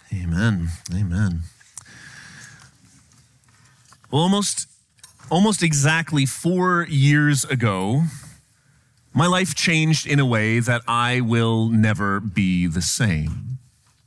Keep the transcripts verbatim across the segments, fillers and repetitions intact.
Amen. Amen. Well, almost, almost exactly four years ago, my life changed in a way that I will never be the same.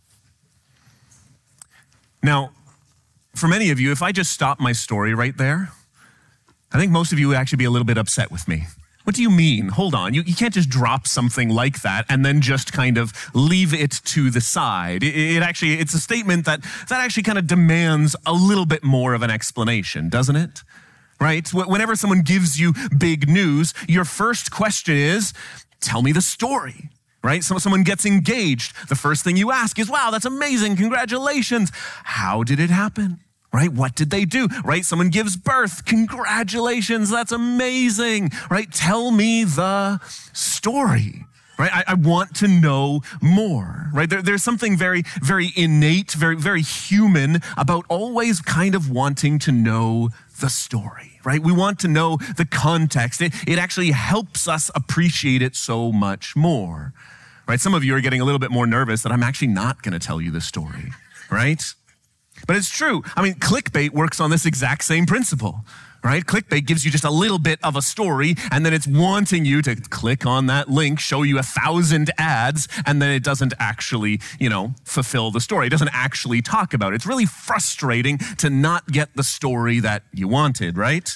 Now, for many of you, if I just stop my story right there, I think most of you would actually be a little bit upset with me. What do you mean? Hold on. You, you can't just drop something like that and then just kind of leave it to the side. It, it actually, it's a statement that, that actually kind of demands a little bit more of an explanation, doesn't it? Right? Whenever someone gives you big news, your first question is, tell me the story. Right? So someone gets engaged. The first thing you ask is, wow, that's amazing. Congratulations. How did it happen? Right? What did they do? Right? Someone gives birth. Congratulations. That's amazing. Right? Tell me the story. Right? I, I want to know more. Right? There, there's something very, very innate, very, very human about always kind of wanting to know the story. Right? We want to know the context. It, it actually helps us appreciate it so much more. Right? Some of you are getting a little bit more nervous that I'm actually not going to tell you the story. Right? But it's true. I mean, clickbait works on this exact same principle, right? Clickbait gives you just a little bit of a story, and then it's wanting you to click on that link, show you a thousand ads, and then it doesn't actually, you know, fulfill the story. It doesn't actually talk about it. It's really frustrating to not get the story that you wanted, right?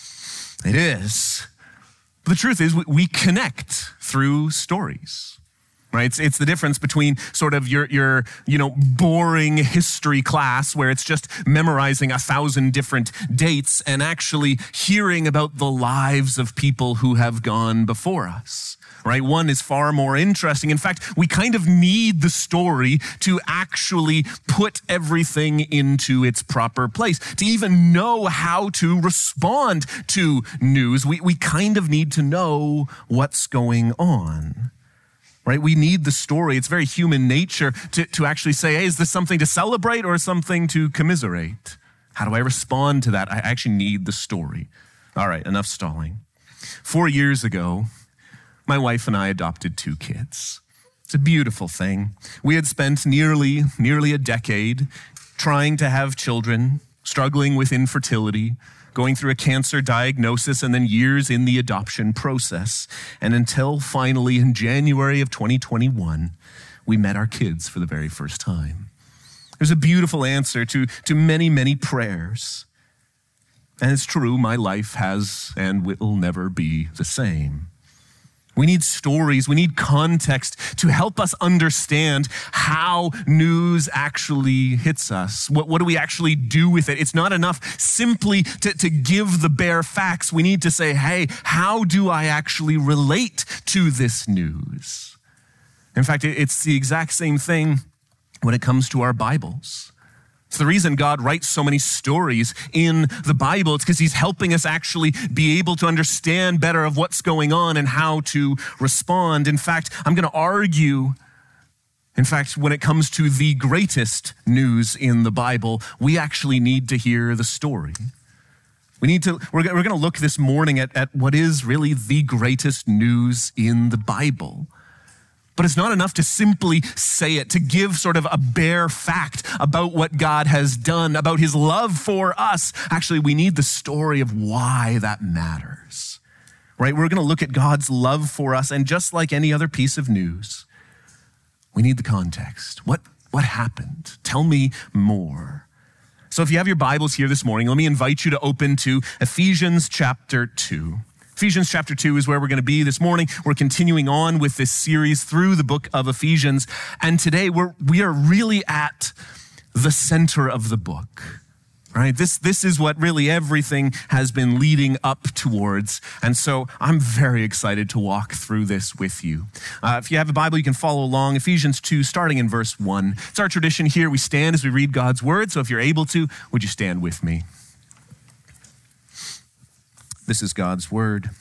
It is. But the truth is, we connect through stories. Right? It's, it's the difference between sort of your, your, you know, boring history class where it's just memorizing a thousand different dates and actually hearing about the lives of people who have gone before us. Right? One is far more interesting. In fact, we kind of need the story to actually put everything into its proper place. To even know how to respond to news, we, we kind of need to know what's going on. Right? We need the story. It's very human nature to, to actually say, hey, is this something to celebrate or something to commiserate? How do I respond to that? I actually need the story. All right, enough stalling. Four years ago, my wife and I adopted two kids. It's a beautiful thing. We had spent nearly, nearly a decade trying to have children, struggling with infertility, going through a cancer diagnosis, and then years in the adoption process. And until finally in January of twenty twenty-one, we met our kids for the very first time. There's a beautiful answer to, to many, many prayers. And it's true, my life has and will never be the same. We need stories, we need context to help us understand how news actually hits us. What, what do we actually do with it? It's not enough simply to, to give the bare facts. We need to say, hey, how do I actually relate to this news? In fact, it's the exact same thing when it comes to our Bibles. It's the reason God writes so many stories in the Bible. It's because he's helping us actually be able to understand better of what's going on and how to respond. In fact, I'm going to argue, in fact, when it comes to the greatest news in the Bible, we actually need to hear the story. We need to, we're, we're going to look this morning at, at what is really the greatest news in the Bible. But it's not enough to simply say it, to give sort of a bare fact about what God has done, about his love for us. Actually, we need the story of why that matters, right? We're going to look at God's love for us, and just like any other piece of news, we need the context. What, what happened? Tell me more. So if you have your Bibles here this morning, let me invite you to open to Ephesians chapter two. Ephesians chapter two is where we're going to be this morning. We're continuing on with this series through the book of Ephesians. And today we're, we are really at the center of the book, right? This, this is what really everything has been leading up towards. And so I'm very excited to walk through this with you. Uh, if you have a Bible, you can follow along. Ephesians two, starting in verse one. It's our tradition here. We stand as we read God's word. So if you're able to, would you stand with me? This is God's word.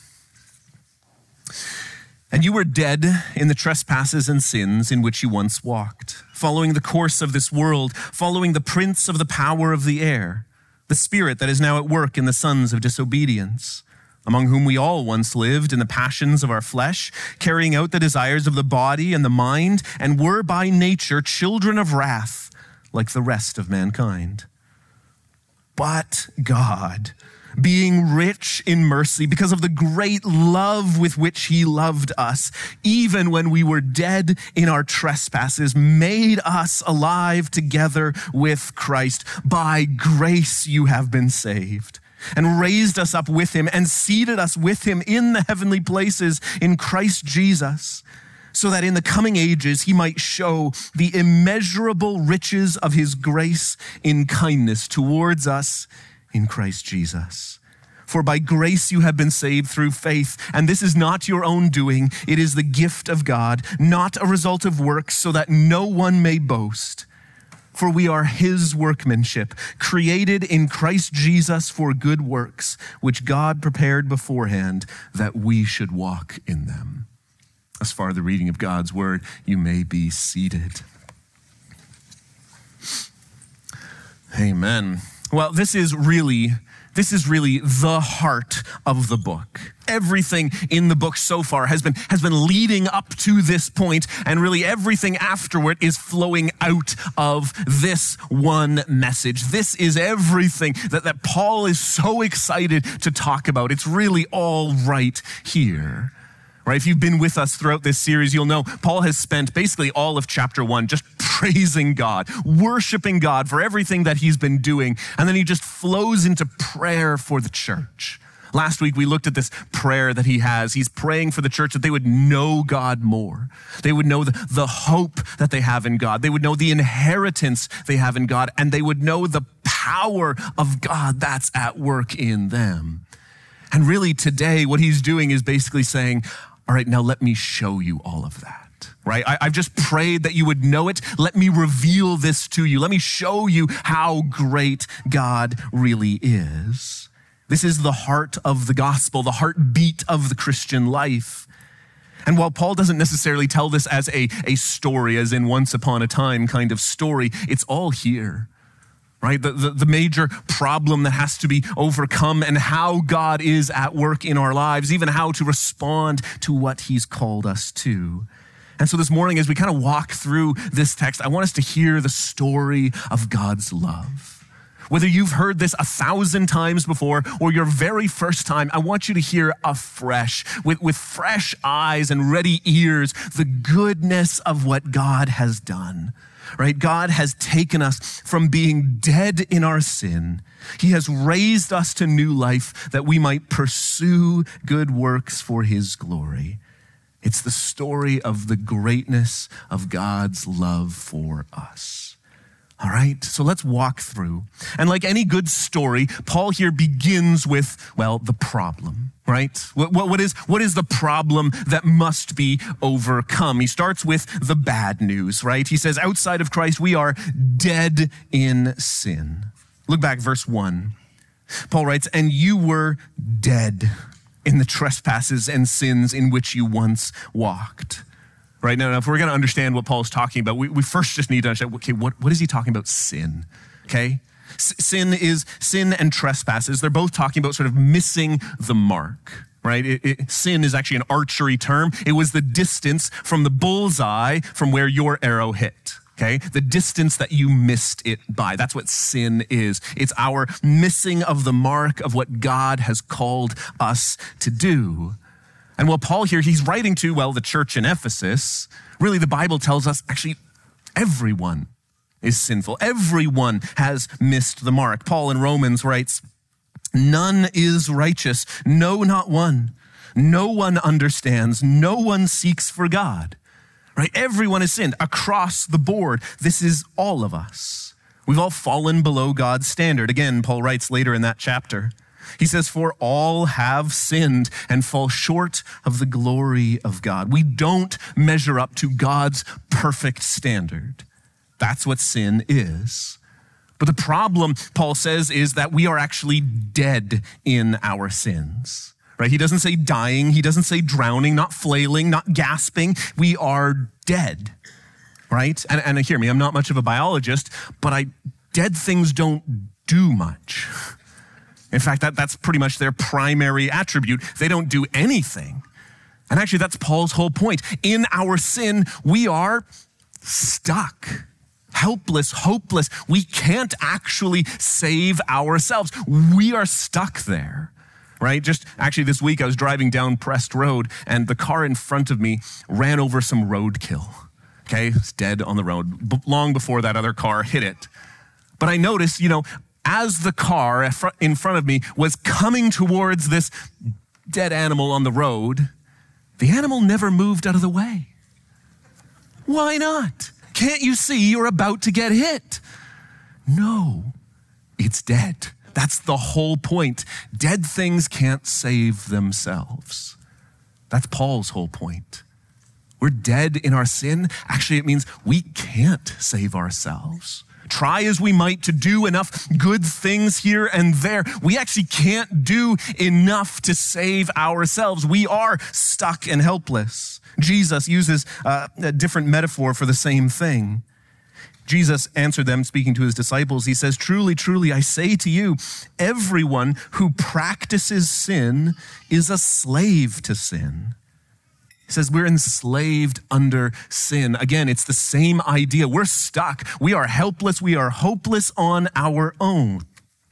And you were dead in the trespasses and sins in which you once walked, following the course of this world, following the prince of the power of the air, the spirit that is now at work in the sons of disobedience, among whom we all once lived in the passions of our flesh, carrying out the desires of the body and the mind, and were by nature children of wrath, like the rest of mankind. But God, being rich in mercy because of the great love with which he loved us, even when we were dead in our trespasses, made us alive together with Christ. By grace you have been saved, and raised us up with him and seated us with him in the heavenly places in Christ Jesus, so that in the coming ages he might show the immeasurable riches of his grace in kindness towards us in Christ Jesus. For by grace you have been saved through faith, and this is not your own doing. It is the gift of God, not a result of works, so that no one may boast. For we are his workmanship, created in Christ Jesus for good works, which God prepared beforehand that we should walk in them. As far as the reading of God's word, you may be seated. Amen. Well, this is really, this is really the heart of the book. Everything in the book so far has been, has been leading up to this point, and really everything afterward is flowing out of this one message. This is everything that, that Paul is so excited to talk about. It's really all right here. Right? If you've been with us throughout this series, you'll know Paul has spent basically all of chapter one just praising God, worshiping God for everything that he's been doing. And then he just flows into prayer for the church. Last week, we looked at this prayer that he has. He's praying for the church that they would know God more. They would know the, the hope that they have in God. They would know the inheritance they have in God, and they would know the power of God that's at work in them. And really today, what he's doing is basically saying, all right, now let me show you all of that, right? I, I've just prayed that you would know it. Let me reveal this to you. Let me show you how great God really is. This is the heart of the gospel, the heartbeat of the Christian life. And while Paul doesn't necessarily tell this as a, a story, as in once upon a time kind of story, it's all here. Right? The, the, the major problem that has to be overcome, and how God is at work in our lives, even how to respond to what he's called us to. And so this morning, as we kind of walk through this text, I want us to hear the story of God's love. Whether you've heard this a thousand times before or your very first time, I want you to hear afresh, with, with fresh eyes and ready ears, the goodness of what God has done. Right? God has taken us from being dead in our sin. He has raised us to new life that we might pursue good works for his glory. It's the story of the greatness of God's love for us. All right, so let's walk through. And like any good story, Paul here begins with, well, the problem, right? What, what, what is, what is the problem that must be overcome? He starts with the bad news, right? He says, outside of Christ, we are dead in sin. Look back, verse one. Paul writes, and you were dead in the trespasses and sins in which you once walked. Right now, if we're going to understand what Paul's talking about, we, we first just need to understand, okay, what, what is he talking about? Sin, okay? S- sin is sin and trespasses. They're both talking about sort of missing the mark, right? It, it, sin is actually an archery term. It was the distance from the bullseye from where your arrow hit, okay? The distance that you missed it by. That's what sin is. It's our missing of the mark of what God has called us to do. And while Paul here, he's writing to, well, the church in Ephesus, really the Bible tells us actually everyone is sinful. Everyone has missed the mark. Paul in Romans writes, none is righteous, no, not one. No one understands, no one seeks for God, right? Everyone has sinned across the board. This is all of us. We've all fallen below God's standard. Again, Paul writes later in that chapter. He says, for all have sinned and fall short of the glory of God. We don't measure up to God's perfect standard. That's what sin is. But the problem, Paul says, is that we are actually dead in our sins. Right? He doesn't say dying. He doesn't say drowning, not flailing, not gasping. We are dead. Right? And, and hear me, I'm not much of a biologist, but I dead things don't do much. In fact, that, that's pretty much their primary attribute. They don't do anything. And actually, that's Paul's whole point. In our sin, we are stuck. helpless, hopeless. We can't actually save ourselves. We are stuck there, right? Just actually this week I was driving down Prest Road and the car in front of me ran over some roadkill. Okay, it's dead on the road b- long before that other car hit it. But I noticed, you know, as the car in front of me was coming towards this dead animal on the road, the animal never moved out of the way. Why not? Can't you see you're about to get hit? No, it's dead. That's the whole point. Dead things can't save themselves. That's Paul's whole point. We're dead in our sin. Actually, it means we can't save ourselves. Try as we might to do enough good things here and there, we actually can't do enough to save ourselves. We are stuck and helpless. Jesus uses uh, a different metaphor for the same thing. Jesus answered them, speaking to his disciples. He says, truly, truly, I say to you, everyone who practices sin is a slave to sin. He says we're enslaved under sin. Again, it's the same idea. We're stuck. We are helpless. We are hopeless on our own.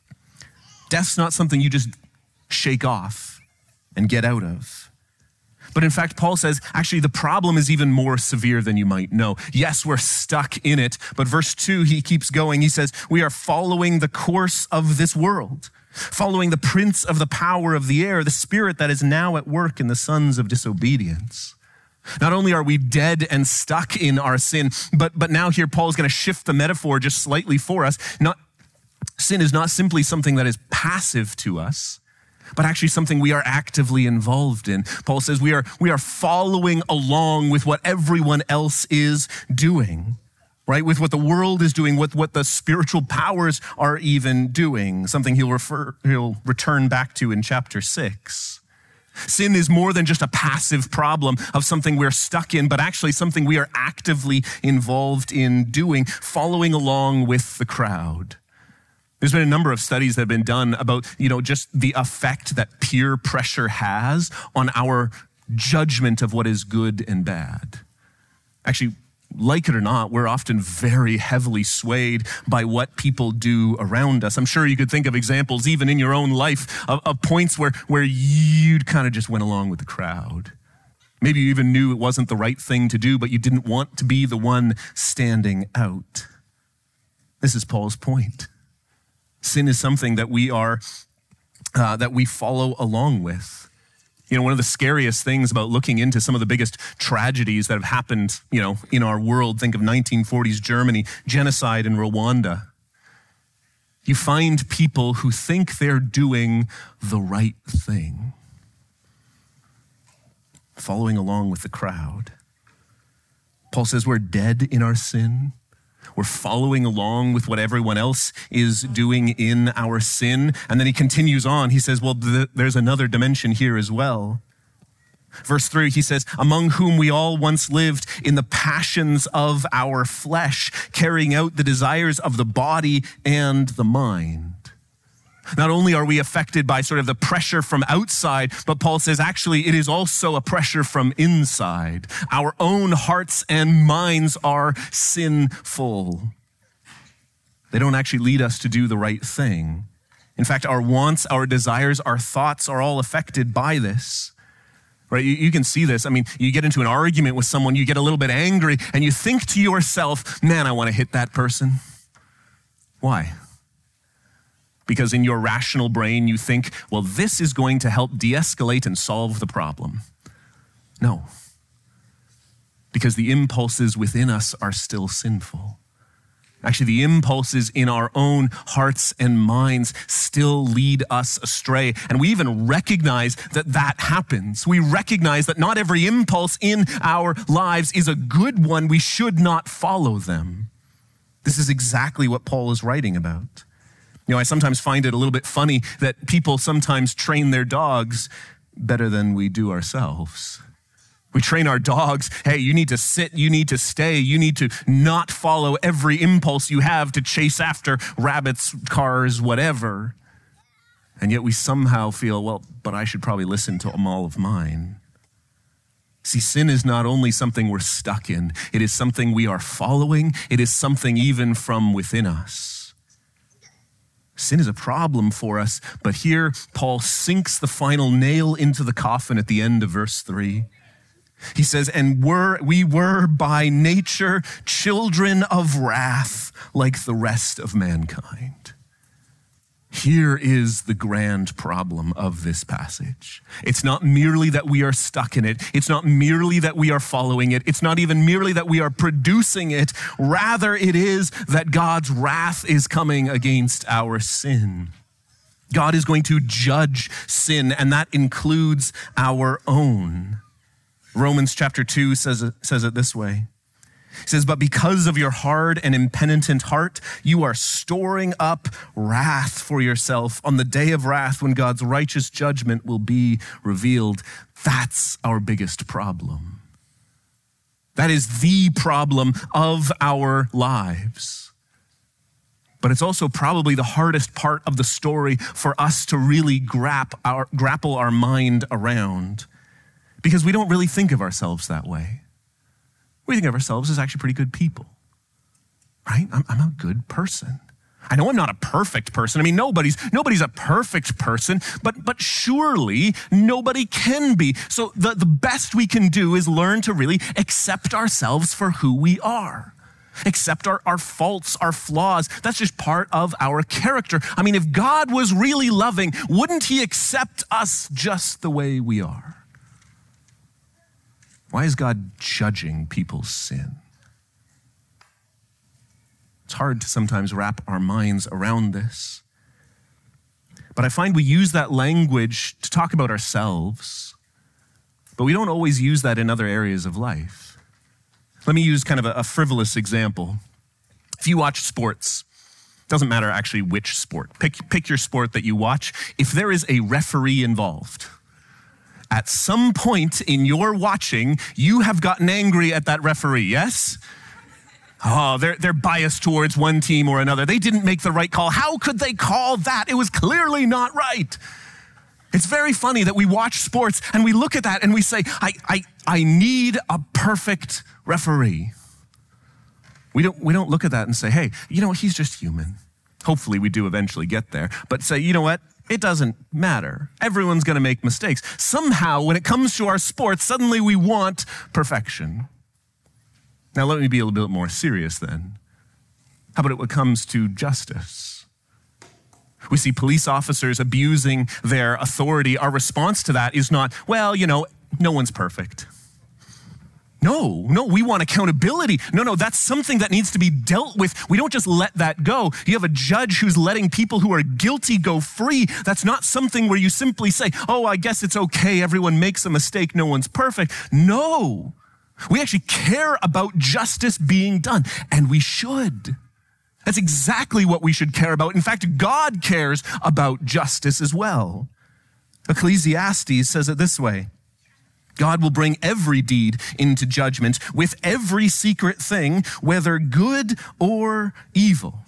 Death's not something you just shake off and get out of. But in fact, Paul says, actually, the problem is even more severe than you might know. Yes, we're stuck in it. But verse two, he keeps going. He says, we are following the course of this world, following the prince of the power of the air, the spirit that is now at work in the sons of disobedience. Not only are we dead and stuck in our sin, but, but now here Paul is going to shift the metaphor just slightly for us. Not, sin is not simply something that is passive to us, but actually something we are actively involved in. Paul says we are, we are following along with what everyone else is doing, right? With what the world is doing, with what the spiritual powers are even doing, something he'll refer, he'll return back to in chapter six. Sin is more than just a passive problem of something we're stuck in, but actually something we are actively involved in doing, following along with the crowd. There's been a number of studies that have been done about, you know, just the effect that peer pressure has on our judgment of what is good and bad. Actually, like it or not, we're often very heavily swayed by what people do around us. I'm sure you could think of examples even in your own life of, of points where, where you kind of just went along with the crowd. Maybe you even knew it wasn't the right thing to do, but you didn't want to be the one standing out. This is Paul's point. Sin is something that we are, uh, that we follow along with. You know, one of the scariest things about looking into some of the biggest tragedies that have happened, you know, in our world, think of nineteen forties Germany, genocide in Rwanda. You find people who think they're doing the right thing, following along with the crowd. Paul says we're dead in our sin. We're following along with what everyone else is doing in our sin. And then he continues on. He says, well, th- there's another dimension here as well. Verse three, he says, among whom we all once lived in the passions of our flesh, carrying out the desires of the body and the mind. Not only are we affected by sort of the pressure from outside, but Paul says actually it is also a pressure from inside. Our own hearts and minds are sinful. They don't actually lead us to do the right thing. In fact, our wants, our desires, our thoughts are all affected by this. Right? You, you can see this. I mean, you get into an argument with someone, you get a little bit angry, and you think to yourself, man, I want to hit that person. Why? Because in your rational brain, you think, well, this is going to help de-escalate and solve the problem. No. Because the impulses within us are still sinful. Actually, the impulses in our own hearts and minds still lead us astray. And we even recognize that that happens. We recognize that not every impulse in our lives is a good one. We should not follow them. This is exactly what Paul is writing about. You know, I sometimes find it a little bit funny that people sometimes train their dogs better than we do ourselves. We train our dogs, hey, you need to sit, you need to stay, you need to not follow every impulse you have to chase after rabbits, cars, whatever. And yet we somehow feel, well, but I should probably listen to all of mine. See, sin is not only something we're stuck in, it is something we are following. It is something even from within us. Sin is a problem for us, but here Paul sinks the final nail into the coffin at the end of verse three. He says, and were, we were by nature children of wrath like the rest of mankind. Here is the grand problem of this passage. It's not merely that we are stuck in it. It's not merely that we are following it. It's not even merely that we are producing it. Rather, it is that God's wrath is coming against our sin. God is going to judge sin, and that includes our own. Romans chapter two says it, says it this way. It says, but because of your hard and impenitent heart, you are storing up wrath for yourself on the day of wrath when God's righteous judgment will be revealed. That's our biggest problem. That is the problem of our lives. But it's also probably the hardest part of the story for us to really grap our, grapple our mind around, because we don't really think of ourselves that way. We think of ourselves as actually pretty good people, right? I'm, I'm a good person. I know I'm not a perfect person. I mean, nobody's nobody's a perfect person, but but surely nobody can be. So the, the best we can do is learn to really accept ourselves for who we are. Accept our, our faults, our flaws. That's just part of our character. I mean, if God was really loving, wouldn't he accept us just the way we are? Why is God judging people's sin? It's hard to sometimes wrap our minds around this. But I find we use that language to talk about ourselves, but we don't always use that in other areas of life. Let me use kind of a, a frivolous example. If you watch sports, it doesn't matter actually which sport. Pick, pick your sport that you watch. If there is a referee involved, at some point in your watching, you have gotten angry at that referee, yes? Oh, they're, they're biased towards one team or another. They didn't make the right call. How could they call that? It was clearly not right. It's very funny that we watch sports and we look at that and we say, I, I, I need a perfect referee. We don't, we don't look at that and say, hey, you know, he's just human. Hopefully we do eventually get there. But say, you know what? It doesn't matter. Everyone's going to make mistakes. Somehow, when it comes to our sports, suddenly we want perfection. Now, let me be a little bit more serious then. How about it when it comes to justice? We see police officers abusing their authority. Our response to that is not, well, you know, no one's perfect. No, no, we want accountability. No, no, that's something that needs to be dealt with. We don't just let that go. You have a judge who's letting people who are guilty go free. That's not something where you simply say, oh, I guess it's okay. Everyone makes a mistake. No one's perfect. No, we actually care about justice being done, and we should. That's exactly what we should care about. In fact, God cares about justice as well. Ecclesiastes says it this way. God will bring every deed into judgment with every secret thing, whether good or evil.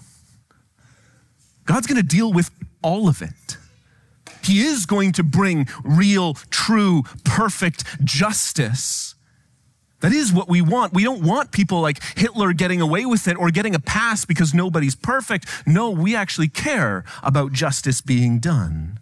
God's going to deal with all of it. He is going to bring real, true, perfect justice. That is what we want. We don't want people like Hitler getting away with it or getting a pass because nobody's perfect. No, we actually care about justice being done.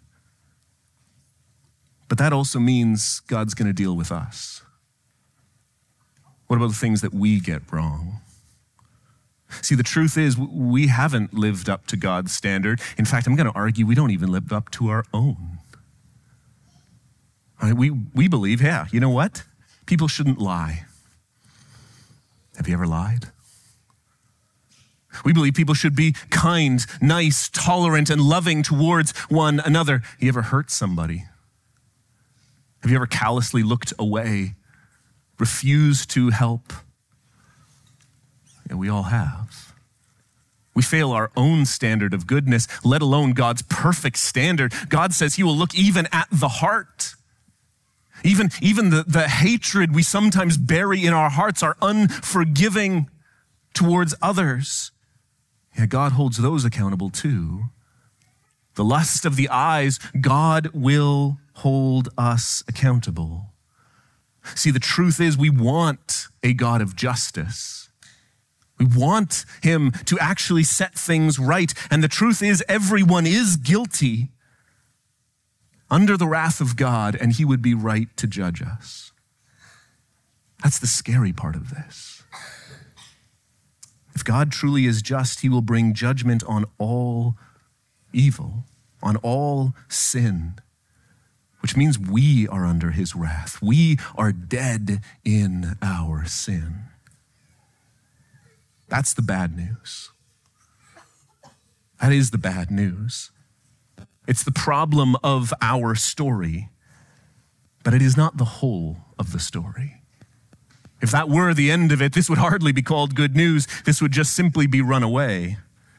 But that also means God's going to deal with us. What about the things that we get wrong? See, the truth is we haven't lived up to God's standard. In fact, I'm going to argue we don't even live up to our own. All right, we, we believe, yeah, you know what? People shouldn't lie. Have you ever lied? We believe people should be kind, nice, tolerant, and loving towards one another. You ever hurt somebody? Have you ever callously looked away, refused to help? Yeah, we all have. We fail our own standard of goodness, let alone God's perfect standard. God says he will look even at the heart. Even, even the, the hatred we sometimes bury in our hearts, our unforgiving towards others. Yeah, God holds those accountable too. The lust of the eyes, God will hold us accountable. See, the truth is we want a God of justice. We want him to actually set things right. And the truth is everyone is guilty under the wrath of God, and he would be right to judge us. That's the scary part of this. If God truly is just, he will bring judgment on all evil, on all sin, which means we are under his wrath. We are dead in our sin. That's the bad news. That is the bad news. It's the problem of our story, but it is not the whole of the story. If that were the end of it, this would hardly be called good news. This would just simply be run away.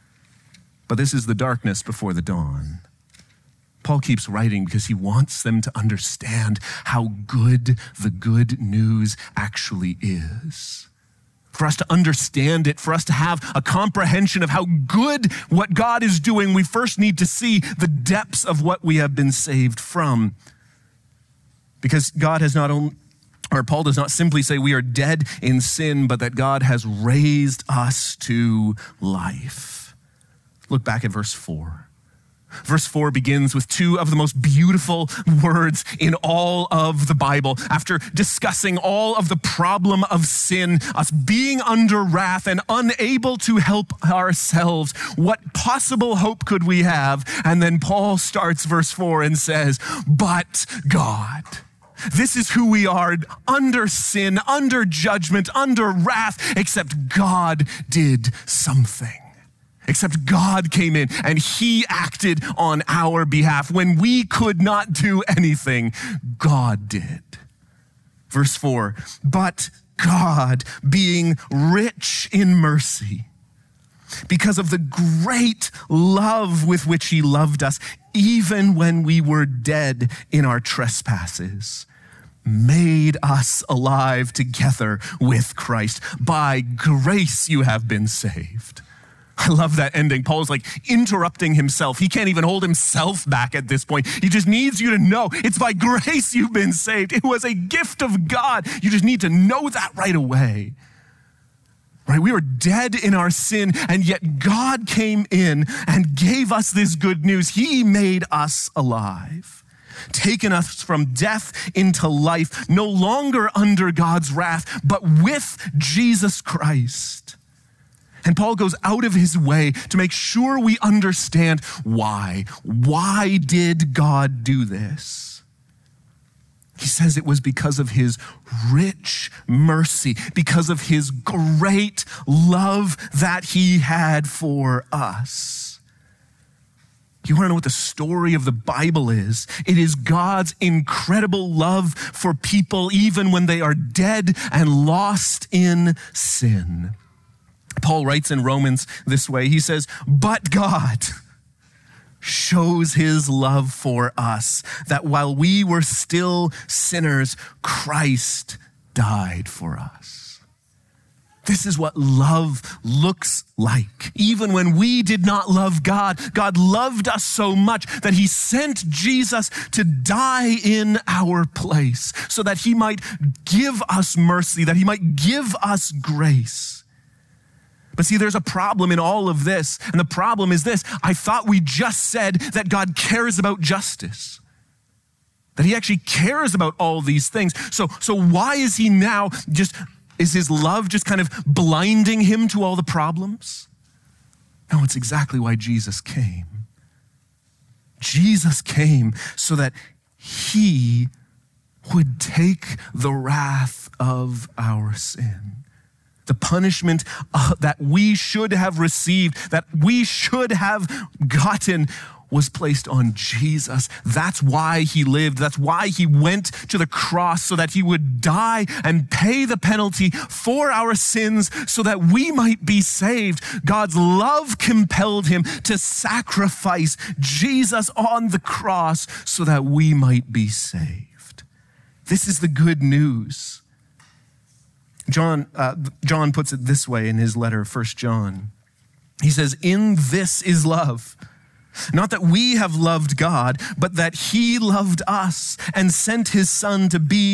But this is the darkness before the dawn. Paul keeps writing because he wants them to understand how good the good news actually is. For us to understand it, for us to have a comprehension of how good what God is doing, we first need to see the depths of what we have been saved from. Because God has not only, or Paul does not simply say we are dead in sin, but that God has raised us to life. Look back at verse four. Verse four begins with two of the most beautiful words in all of the Bible. After discussing all of the problem of sin, us being under wrath and unable to help ourselves, what possible hope could we have? And then Paul starts verse four and says, but God. This is who we are, under sin, under judgment, under wrath, except God did something. Except God came in and he acted on our behalf. When we could not do anything, God did. Verse four, but God, being rich in mercy, because of the great love with which he loved us, even when we were dead in our trespasses, made us alive together with Christ. By grace you have been saved. I love that ending. Paul's like interrupting himself. He can't even hold himself back at this point. He just needs you to know it's by grace you've been saved. It was a gift of God. You just need to know that right away. Right? We were dead in our sin, and yet God came in and gave us this good news. He made us alive, taken us from death into life, no longer under God's wrath, but with Jesus Christ. And Paul goes out of his way to make sure we understand why. Why did God do this? He says it was because of his rich mercy, because of his great love that he had for us. You want to know what the story of the Bible is? It is God's incredible love for people even when they are dead and lost in sin. Paul writes in Romans this way. He says, but God shows his love for us, that while we were still sinners, Christ died for us. This is what love looks like. Even when we did not love God, God loved us so much that he sent Jesus to die in our place so that he might give us mercy, that he might give us grace. But see, there's a problem in all of this. And the problem is this. I thought we just said that God cares about justice, that he actually cares about all these things. So, so why is he now just, is his love just kind of blinding him to all the problems? No, it's exactly why Jesus came. Jesus came so that he would take the wrath of our sin. The punishment uh, that we should have received, that we should have gotten, was placed on Jesus. That's why he lived. That's why he went to the cross, so that he would die and pay the penalty for our sins so that we might be saved. God's love compelled him to sacrifice Jesus on the cross so that we might be saved. This is the good news. John, uh, John puts it this way in his letter, First John. He says, in this is love. Not that we have loved God, but that he loved us and sent his son to be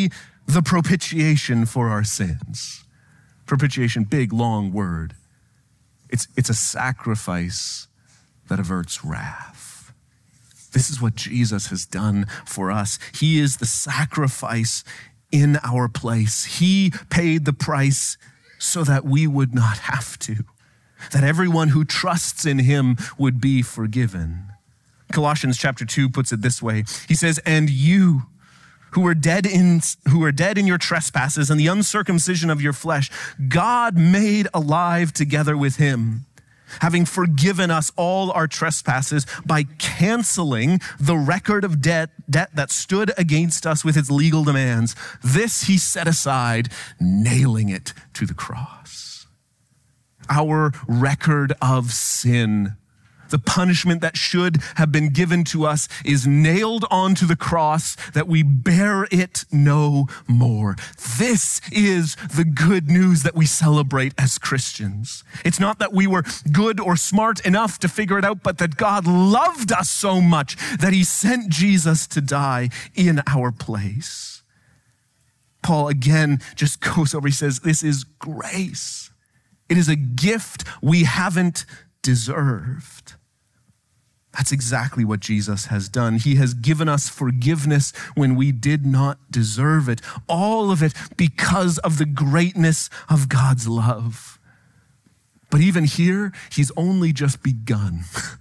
the propitiation for our sins. Propitiation, big, long word. It's, it's a sacrifice that averts wrath. This is what Jesus has done for us. He is the sacrifice in our place. He paid the price so that we would not have to, that everyone who trusts in him would be forgiven. Colossians chapter two puts it this way. He says, and you who are dead in who are dead in your trespasses and the uncircumcision of your flesh, God made alive together with him, having forgiven us all our trespasses by canceling the record of debt, debt that stood against us with its legal demands. This he set aside, nailing it to the cross. Our record of sin, the punishment that should have been given to us, is nailed onto the cross that we bear it no more. This is the good news that we celebrate as Christians. It's not that we were good or smart enough to figure it out, but that God loved us so much that he sent Jesus to die in our place. Paul again just goes over, he says, this is grace. It is a gift we haven't deserved. That's exactly what Jesus has done. He has given us forgiveness when we did not deserve it. All of it because of the greatness of God's love. But even here, he's only just begun.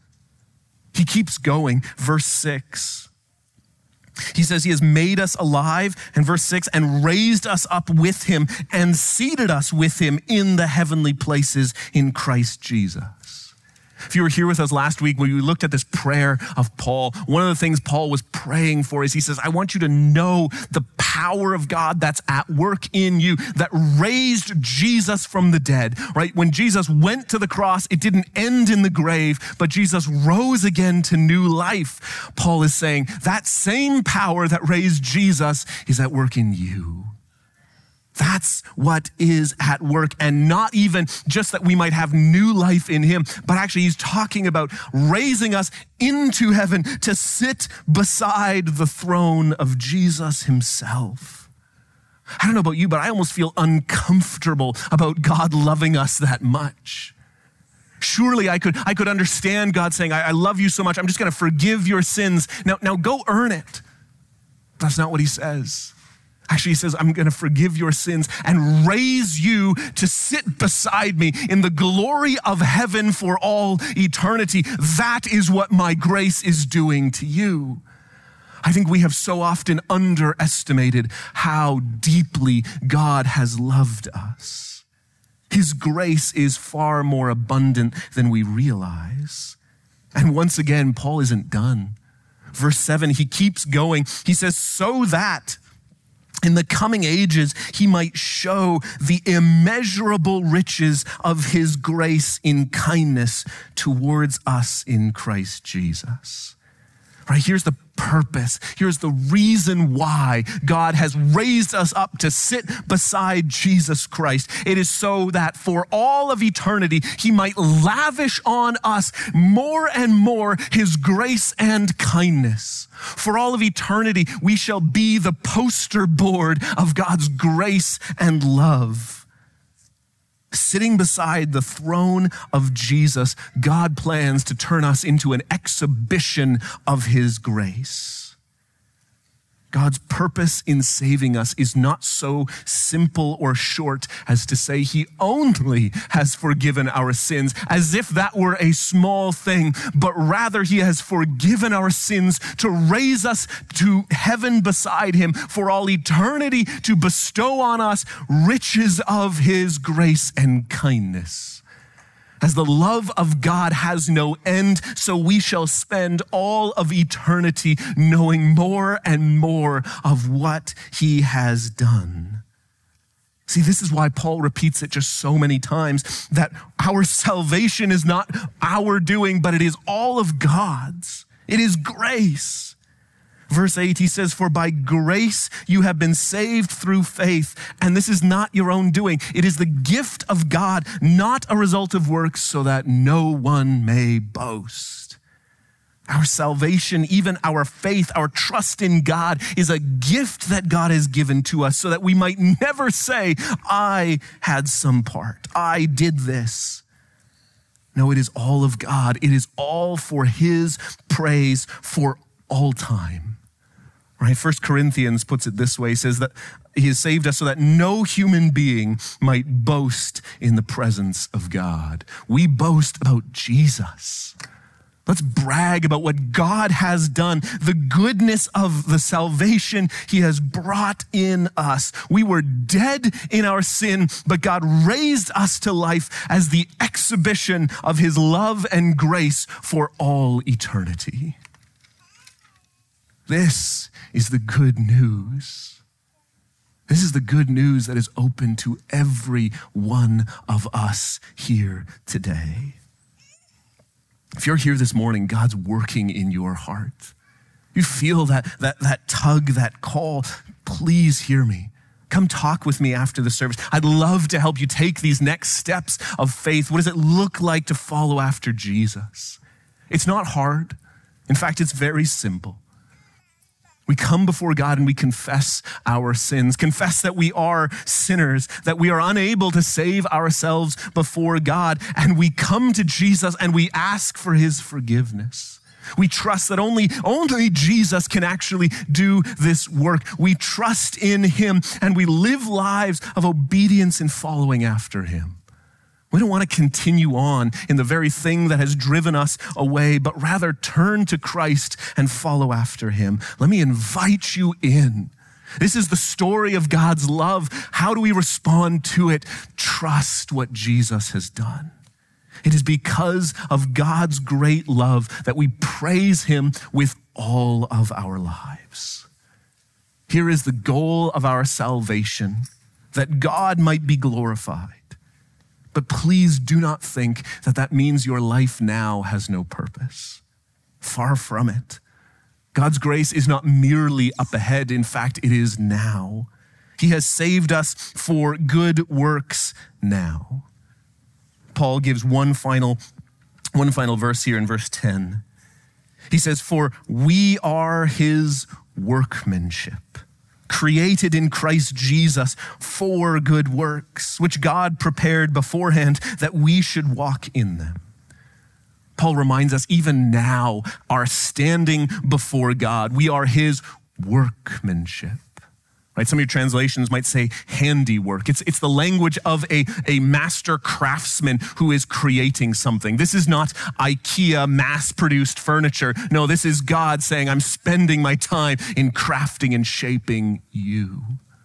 He keeps going. Verse six. He says he has made us alive, and verse six, and raised us up with him and seated us with him in the heavenly places in Christ Jesus. If you were here with us last week when we looked at this prayer of Paul, one of the things Paul was praying for is he says, I want you to know the power of God that's at work in you, that raised Jesus from the dead, right? When Jesus went to the cross, it didn't end in the grave, but Jesus rose again to new life. Paul is saying that same power that raised Jesus is at work in you. That's what is at work, and not even just that we might have new life in him, but actually he's talking about raising us into heaven to sit beside the throne of Jesus himself. I don't know about you, but I almost feel uncomfortable about God loving us that much. Surely I could, I could understand God saying, I, I love you so much, I'm just going to forgive your sins. Now, now go earn it. That's not what he says. Actually, he says, I'm going to forgive your sins and raise you to sit beside me in the glory of heaven for all eternity. That is what my grace is doing to you. I think we have so often underestimated how deeply God has loved us. His grace is far more abundant than we realize. And once again, Paul isn't done. Verse seven, he keeps going. He says, so that in the coming ages, he might show the immeasurable riches of his grace in kindness towards us in Christ Jesus. Right? Here's the purpose. Here's the reason why God has raised us up to sit beside Jesus Christ. It is so that for all of eternity, he might lavish on us more and more his grace and kindness. For all of eternity, we shall be the poster board of God's grace and love. Sitting beside the throne of Jesus, God plans to turn us into an exhibition of his grace. God's purpose in saving us is not so simple or short as to say he only has forgiven our sins, as if that were a small thing, but rather he has forgiven our sins to raise us to heaven beside him for all eternity, to bestow on us riches of his grace and kindness. As the love of God has no end, so we shall spend all of eternity knowing more and more of what he has done. See, this is why Paul repeats it just so many times, that our salvation is not our doing, but it is all of God's. It is grace. Verse eight, he says, for by grace you have been saved through faith, and this is not your own doing. It is the gift of God, not a result of works, so that no one may boast. Our salvation, even our faith, our trust in God is a gift that God has given to us so that we might never say, I had some part, I did this. No, it is all of God. It is all for his praise for all time. Right? First Corinthians puts it this way. He says that he has saved us so that no human being might boast in the presence of God. We boast about Jesus. Let's brag about what God has done, the goodness of the salvation he has brought in us. We were dead in our sin, but God raised us to life as the exhibition of his love and grace for all eternity. This is the good news. This is the good news that is open to every one of us here today. If you're here this morning, God's working in your heart. You feel that, that, that tug, that call, please hear me. Come talk with me after the service. I'd love to help you take these next steps of faith. What does it look like to follow after Jesus? It's not hard. In fact, it's very simple. We come before God and we confess our sins, confess that we are sinners, that we are unable to save ourselves before God. And we come to Jesus and we ask for his forgiveness. We trust that only, only Jesus can actually do this work. We trust in him and we live lives of obedience and following after him. We don't want to continue on in the very thing that has driven us away, but rather turn to Christ and follow after him. Let me invite you in. This is the story of God's love. How do we respond to it? Trust what Jesus has done. It is because of God's great love that we praise him with all of our lives. Here is the goal of our salvation, that God might be glorified. But please do not think that that means your life now has no purpose. Far from it. God's grace is not merely up ahead. In fact, it is now. He has saved us for good works now. Paul gives one final, one final verse here in verse ten. He says, for we are his workmanship, created in Christ Jesus for good works, which God prepared beforehand that we should walk in them. Paul reminds us even now, our standing before God, we are his workmanship. Right? Some of your translations might say handiwork. It's, it's the language of a, a master craftsman who is creating something. This is not IKEA mass-produced furniture. No, this is God saying, I'm spending my time in crafting and shaping you.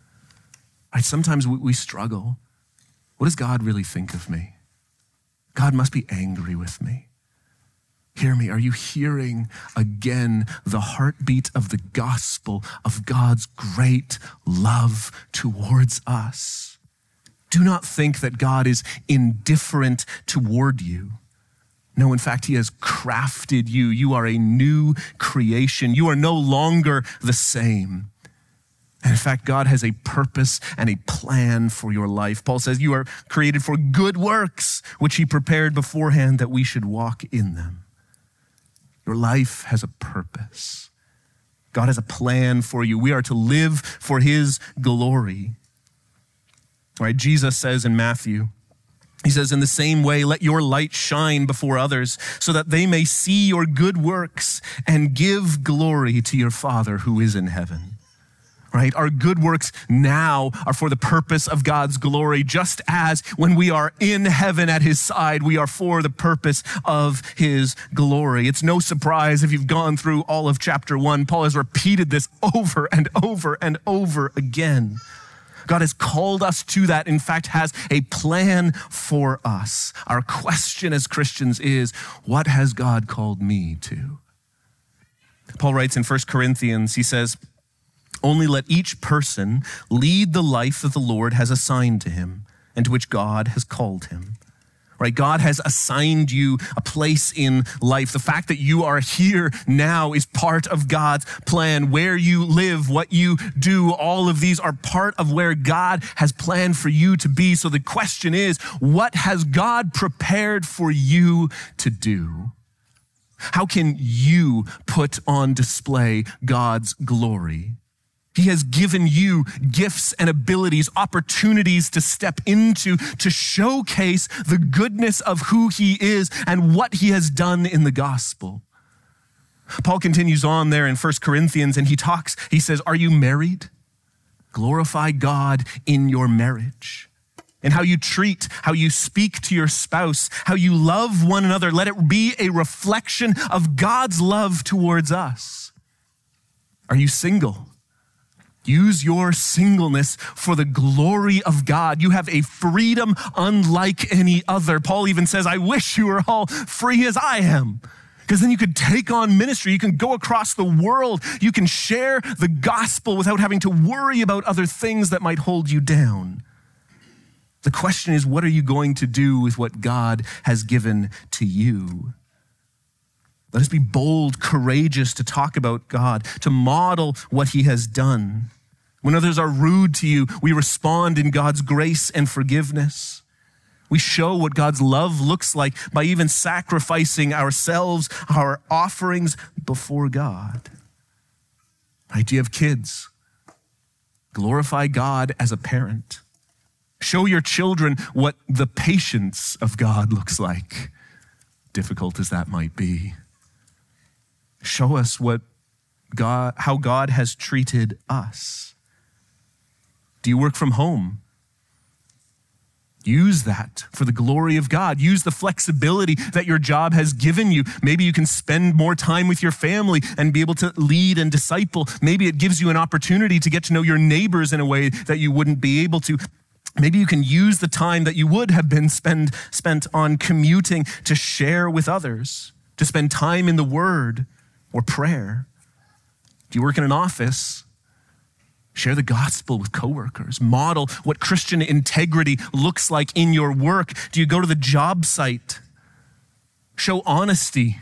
Right? Sometimes we, we struggle. What does God really think of me? God must be angry with me. Hear me, are you hearing again the heartbeat of the gospel of God's great love towards us? Do not think that God is indifferent toward you. No, in fact, he has crafted you. You are a new creation. You are no longer the same. And in fact, God has a purpose and a plan for your life. Paul says you are created for good works, which he prepared beforehand that we should walk in them. Your life has a purpose. God has a plan for you. We are to live for his glory. All right, Jesus says in Matthew, he says, in the same way, let your light shine before others so that they may see your good works and give glory to your Father who is in heaven. Right? Our good works now are for the purpose of God's glory, just as when we are in heaven at his side, we are for the purpose of his glory. It's no surprise if you've gone through all of chapter one. Paul has repeated this over and over and over again. God has called us to that, in fact, has a plan for us. Our question as Christians is, what has God called me to? Paul writes in First Corinthians, he says, only let each person lead the life that the Lord has assigned to him and to which God has called him. Right? God has assigned you a place in life. The fact that you are here now is part of God's plan. Where you live, what you do, all of these are part of where God has planned for you to be. So the question is, what has God prepared for you to do? How can you put on display God's glory? He has given you gifts and abilities, opportunities to step into, to showcase the goodness of who he is and what he has done in the gospel. Paul continues on there in First Corinthians and he talks, he says, are you married? Glorify God in your marriage. And how you treat, how you speak to your spouse, how you love one another. Let it be a reflection of God's love towards us. Are you single? Use your singleness for the glory of God. You have a freedom unlike any other. Paul even says, I wish you were all free as I am. Because then you could take on ministry. You can go across the world. You can share the gospel without having to worry about other things that might hold you down. The question is, what are you going to do with what God has given to you? Let us be bold, courageous to talk about God, to model what he has done. When others are rude to you, we respond in God's grace and forgiveness. We show what God's love looks like by even sacrificing ourselves, our offerings before God. Right? Do you have kids? Glorify God as a parent. Show your children what the patience of God looks like, difficult as that might be. Show us what God, how God has treated us. Do you work from home? Use that for the glory of God. Use the flexibility that your job has given you. Maybe you can spend more time with your family and be able to lead and disciple. Maybe it gives you an opportunity to get to know your neighbors in a way that you wouldn't be able to. Maybe you can use the time that you would have been spend, spent on commuting to share with others, to spend time in the Word or prayer. Do you work in an office? Share the gospel with coworkers. Model what Christian integrity looks like in your work. Do you go to the job site? Show honesty.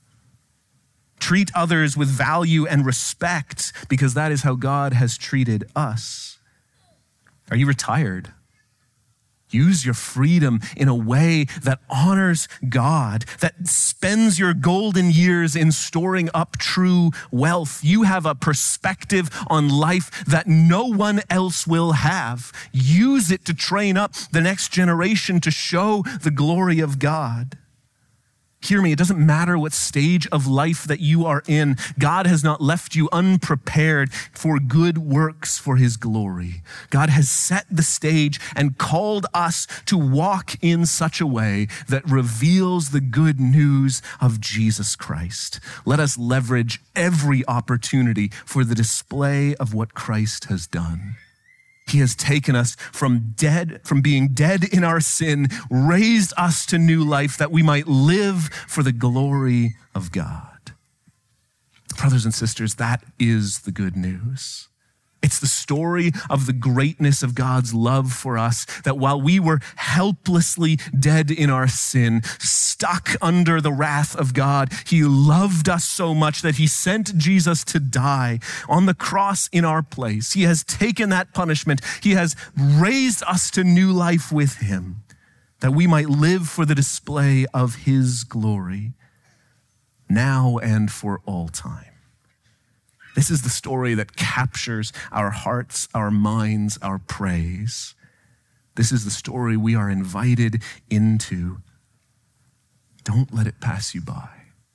Treat others with value and respect because that is how God has treated us. Are you retired? Use your freedom in a way that honors God, that spends your golden years in storing up true wealth. You have a perspective on life that no one else will have. Use it to train up the next generation to show the glory of God. Hear me, it doesn't matter what stage of life that you are in. God has not left you unprepared for good works for his glory. God has set the stage and called us to walk in such a way that reveals the good news of Jesus Christ. Let us leverage every opportunity for the display of what Christ has done. He has taken us from dead, from being dead in our sin, raised us to new life that we might live for the glory of God. Brothers and sisters, that is the good news. It's the story of the greatness of God's love for us, that while we were helplessly dead in our sin, stuck under the wrath of God, he loved us so much that he sent Jesus to die on the cross in our place. He has taken that punishment. He has raised us to new life with him, that we might live for the display of his glory, now and for all time. This is the story that captures our hearts, our minds, our praise. This is the story we are invited into. Don't let it pass you by.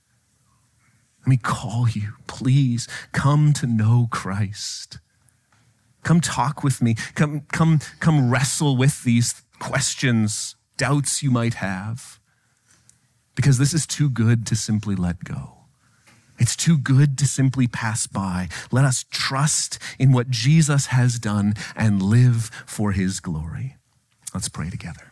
Let me call you, please come to know Christ. Come talk with me. Come, come, come wrestle with these questions, doubts you might have, because this is too good to simply let go. It's too good to simply pass by. Let us trust in what Jesus has done and live for his glory. Let's pray together.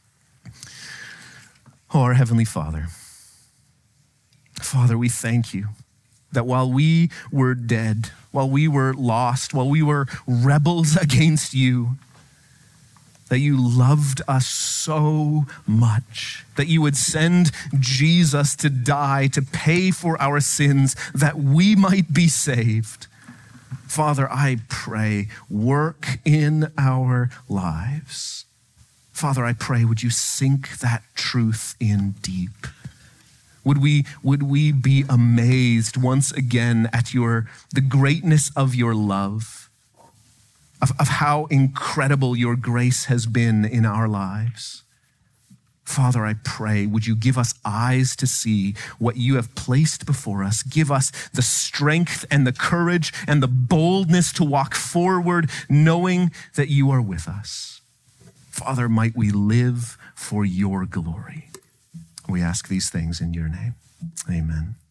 Oh, our Heavenly Father, Father, we thank you that while we were dead, while we were lost, while we were rebels against you, that you loved us so much, that you would send Jesus to die, to pay for our sins, that we might be saved. Father, I pray, work in our lives. Father, I pray, would you sink that truth in deep? Would we, would we be amazed once again at your, the greatness of your love, of, of how incredible your grace has been in our lives. Father, I pray, would you give us eyes to see what you have placed before us? Give us the strength and the courage and the boldness to walk forward, knowing that you are with us. Father, might we live for your glory. We ask these things in your name. Amen.